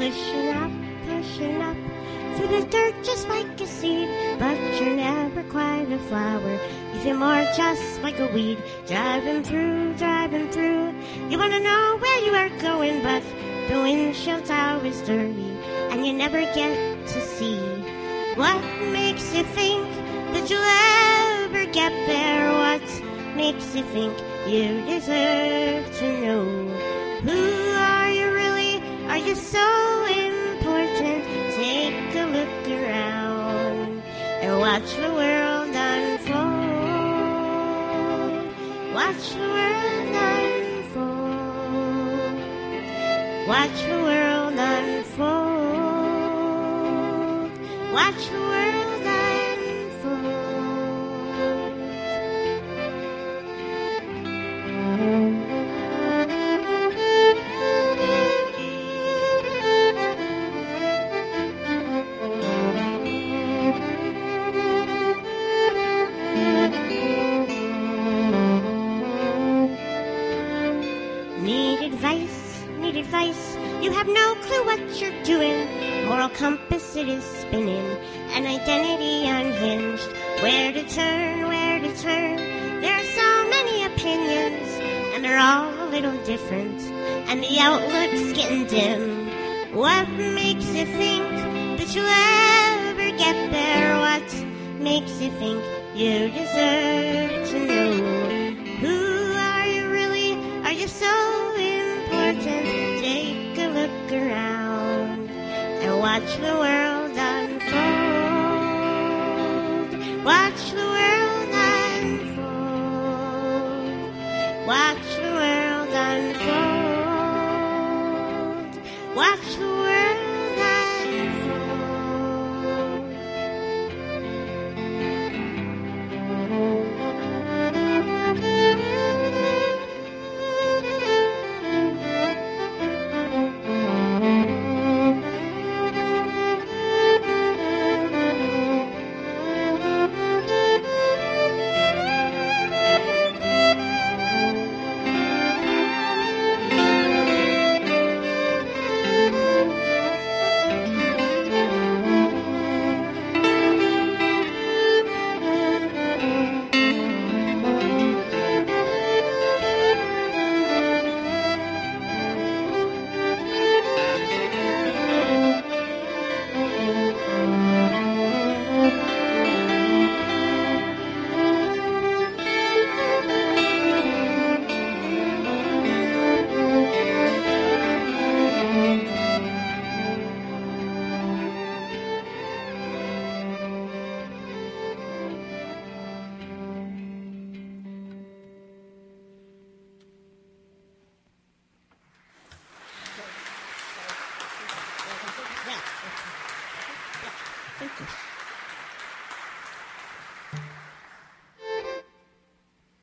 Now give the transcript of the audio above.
pushing up through the dirt just like a seed. But you're never quite a flower, you feel more just like a weed. Driving through, you wanna know where you are going, but the windshield's always dirty, and you never get to see. What makes you think that you'll ever get there? What makes you think you deserve to know? Who are you really? Are you so important? Take a look around and watch the world unfold. Watch the world unfold. Watch the world unfold. Watch the world unfold. Need advice, you have no clue what you're doing. Moral compass, it is spinning, an identity unhinged. Where to turn, where to turn? There are so many opinions, and they're all a little different, and the outlook's getting dim. What makes you think that you'll ever get there? What makes you think you deserve to know? Who are you really? Are you so important? Take a look around and watch the world unfold. Watch the world unfold. Watch the world unfold. Watch the world unfold. Thank you.